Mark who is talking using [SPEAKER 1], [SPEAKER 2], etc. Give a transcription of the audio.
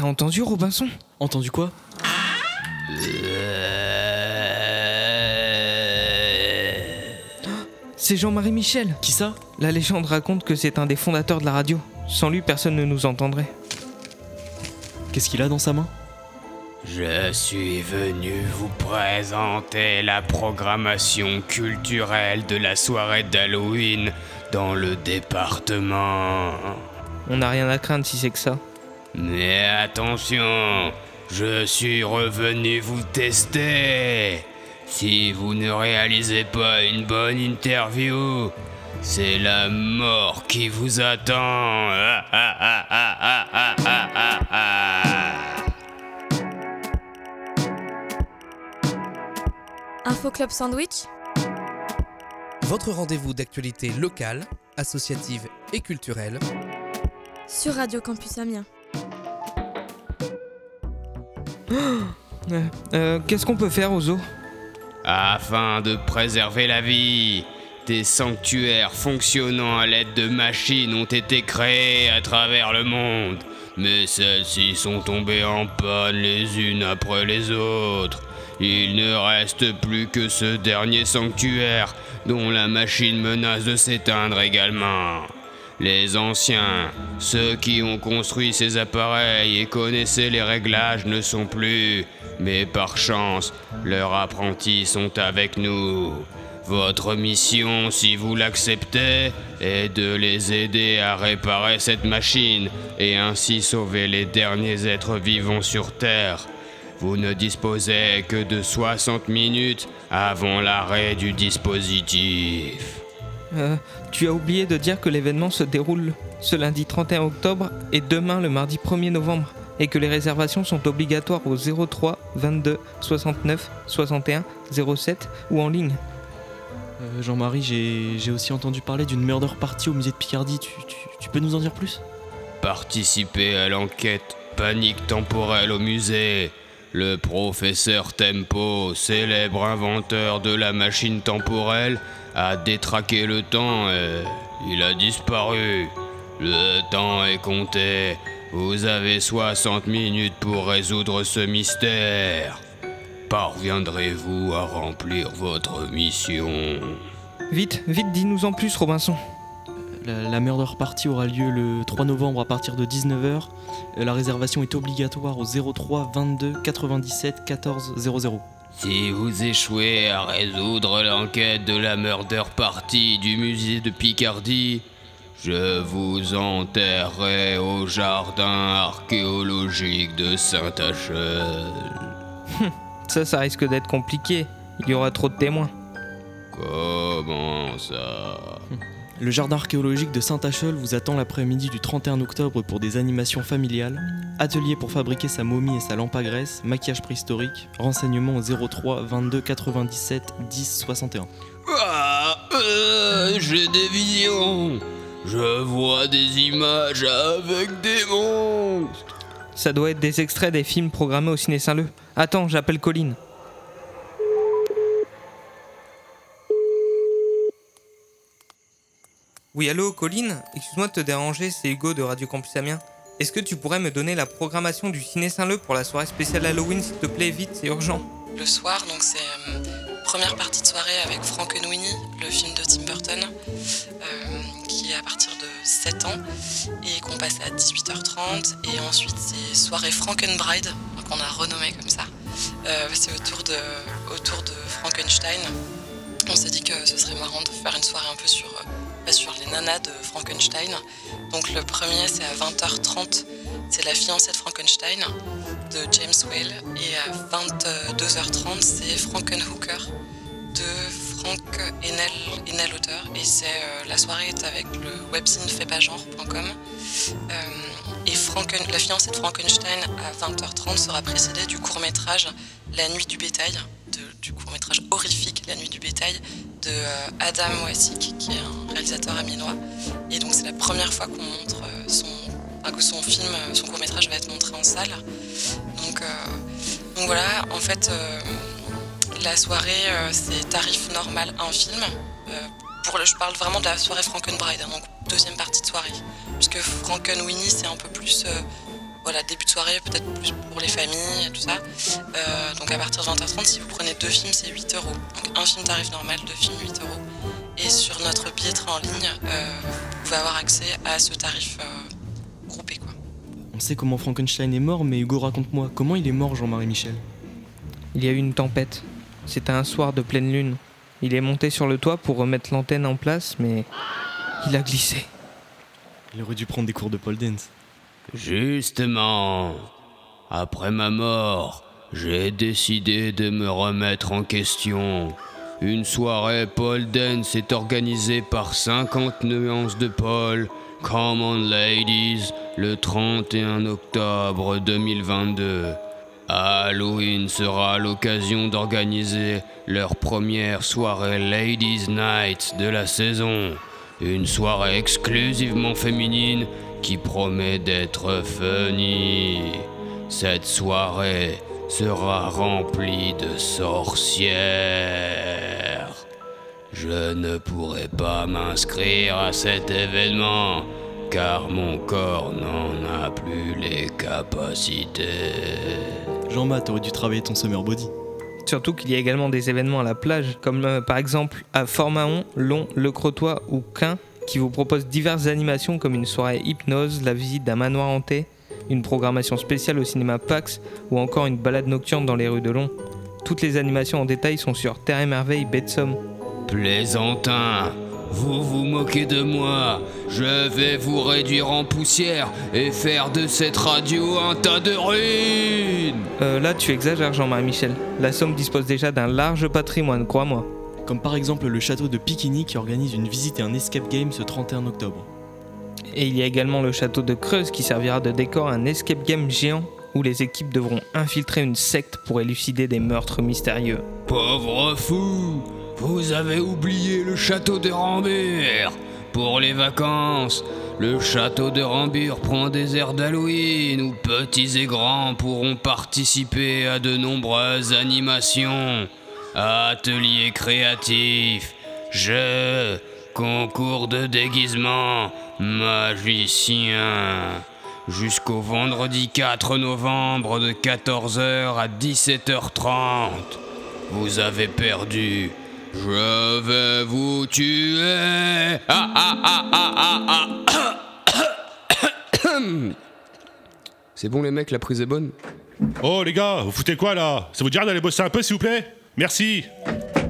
[SPEAKER 1] T'as entendu, Robinson ?
[SPEAKER 2] Entendu quoi ?
[SPEAKER 1] C'est Jean-Marie Michel.
[SPEAKER 2] Qui ça ?
[SPEAKER 1] La légende raconte que c'est un des fondateurs de la radio. Sans lui, personne ne nous entendrait.
[SPEAKER 2] Qu'est-ce qu'il a dans sa main ?
[SPEAKER 3] Je suis venu vous présenter la programmation culturelle de la soirée d'Halloween dans le département.
[SPEAKER 1] On n'a rien à craindre si c'est que ça.
[SPEAKER 3] Mais attention, je suis revenu vous tester. Si vous ne réalisez pas une bonne interview, c'est la mort qui vous attend.
[SPEAKER 4] Info Club Sandwich.
[SPEAKER 5] Votre rendez-vous d'actualité locale, associative et culturelle
[SPEAKER 4] Sur Radio Campus Amiens.
[SPEAKER 1] Qu'est-ce qu'on peut faire, Ozo ?
[SPEAKER 3] Afin de préserver la vie, des sanctuaires fonctionnant à l'aide de machines ont été créés à travers le monde. Mais celles-ci sont tombées en panne les unes après les autres. Il ne reste plus que ce dernier sanctuaire dont la machine menace de s'éteindre également. Les anciens, ceux qui ont construit ces appareils et connaissaient les réglages ne sont plus, mais par chance, leurs apprentis sont avec nous. Votre mission, si vous l'acceptez, est de les aider à réparer cette machine et ainsi sauver les derniers êtres vivants sur Terre. Vous ne disposez que de 60 minutes avant l'arrêt du dispositif.
[SPEAKER 1] Tu as oublié de dire que l'événement se déroule ce lundi 31 octobre et demain le mardi 1er novembre et que les réservations sont obligatoires au 03 22 69 61 07 ou en ligne.
[SPEAKER 2] Jean-Marie, j'ai aussi entendu parler d'une murder party au musée de Picardie. Tu peux nous en dire plus ?
[SPEAKER 3] Participez à l'enquête Panique temporelle au musée. Le professeur Tempo, célèbre inventeur de la machine temporelle, a détraqué le temps et il a disparu. Le temps est compté. Vous avez 60 minutes pour résoudre ce mystère. Parviendrez-vous à remplir votre mission ?
[SPEAKER 1] Vite, dis-nous en plus, Robinson.
[SPEAKER 2] La murder party aura lieu le 3 novembre à partir de 19h. La réservation est obligatoire au 03 22 97 14 00.
[SPEAKER 3] Si vous échouez à résoudre l'enquête de la murder party du musée de Picardie, je vous enterrerai au jardin archéologique de Saint-Achel.
[SPEAKER 1] Ça risque d'être compliqué. Il y aura trop de témoins.
[SPEAKER 3] Comment ça ?
[SPEAKER 2] Le jardin archéologique de Saint-Achel vous attend l'après-midi du 31 octobre pour des animations familiales, atelier pour fabriquer sa momie et sa lampe à graisse, maquillage préhistorique, renseignements au 03 22 97 10 61.
[SPEAKER 3] J'ai des visions. Je vois des images avec des monstres.
[SPEAKER 1] Ça doit être des extraits des films programmés au Ciné Saint-Leu. Attends, j'appelle Colline. Oui, allô, Colline ? Excuse-moi de te déranger, c'est Hugo de Radio Campus Amiens. Est-ce que tu pourrais me donner la programmation du Ciné Saint-Leu pour la soirée spéciale Halloween, s'il te plaît, vite, c'est urgent.
[SPEAKER 6] Le soir, donc c'est première partie de soirée avec Frankenweenie, le film de Tim Burton, qui est à partir de 7 ans et qu'on passe à 18h30. Et ensuite c'est soirée Frankenbride, qu'on a renommé comme ça. C'est autour de Frankenstein. On s'est dit que ce serait marrant de faire une soirée un peu sur les nanas de Frankenstein. Donc le premier c'est à 20h30, c'est La fiancée de Frankenstein de James Whale, et à 22h30 c'est Frankenhooker de Frank Enel auteur, et la soirée est avec le webzine faitpasgenre.com. Et La fiancée de Frankenstein à 20h30 sera précédée du court-métrage La nuit du bétail, du court-métrage horrifique La nuit du bétail de Adam Wasik, qui est un réalisateur amiénois. Et donc c'est la première fois qu'on montre que son court-métrage va être montré en salle. Donc voilà, en fait, la soirée, c'est tarif normal un film. Je parle vraiment de la soirée Frankenbride, donc deuxième partie de soirée. Puisque Frankenweenie, c'est un peu plus voilà, début de soirée, peut-être plus pour les familles et tout ça. Donc à partir de 20h30, si vous prenez 2 films, c'est 8 €. Donc un film tarif normal, 2 films, 8 €. Et sur notre billetterie en ligne, vous pouvez avoir accès à ce tarif groupé, quoi.
[SPEAKER 2] On sait comment Frankenstein est mort, mais Hugo, raconte-moi, comment il est mort, Jean-Marie Michel?
[SPEAKER 1] Il y a eu une tempête. C'était un soir de pleine lune. Il est monté sur le toit pour remettre l'antenne en place, mais il a glissé.
[SPEAKER 2] Il aurait dû prendre des cours de pole dance.
[SPEAKER 3] Justement, après ma mort, j'ai décidé de me remettre en question. Une soirée pole dance est organisée par 50 nuances de pole, Come on Ladies, le 31 octobre 2022. Halloween sera l'occasion d'organiser leur première soirée Ladies Night de la saison. Une soirée exclusivement féminine qui promet d'être funny. Cette soirée sera remplie de sorcières. Je ne pourrai pas m'inscrire à cet événement car mon corps n'en a plus les capacités.
[SPEAKER 2] Jean-Math, t'aurais dû travailler ton summer body.
[SPEAKER 1] Surtout qu'il y a également des événements à la plage, comme par exemple à Fort-Mahon, Long, Le Crotoy ou Quin, qui vous proposent diverses animations comme une soirée hypnose, la visite d'un manoir hanté, une programmation spéciale au cinéma Pax ou encore une balade nocturne dans les rues de Long. Toutes les animations en détail sont sur Terre et Merveille Baie de Somme.
[SPEAKER 3] Plaisantin, vous vous moquez de moi. Je vais vous réduire en poussière et faire de cette radio un tas de ruines.
[SPEAKER 1] Là tu exagères Jean-Marie Michel. La Somme dispose déjà d'un large patrimoine, crois-moi.
[SPEAKER 2] Comme par exemple le château de Piquigny qui organise une visite et un escape game ce 31 octobre.
[SPEAKER 1] Et il y a également le château de Creuse qui servira de décor à un escape game géant où les équipes devront infiltrer une secte pour élucider des meurtres mystérieux.
[SPEAKER 3] Pauvre fou, vous avez oublié le château de Rambure. Pour les vacances, le château de Rambure prend des airs d'Halloween où petits et grands pourront participer à de nombreuses animations, ateliers créatifs, jeux, concours de déguisement, magiciens. Jusqu'au vendredi 4 novembre de 14h à 17h30. Vous avez perdu. Je vais vous tuer. C'est bon les mecs, la prise est bonne.
[SPEAKER 7] Oh les gars, vous foutez quoi là? Ça vous dirait d'aller bosser un peu s'il vous plaît? Merci.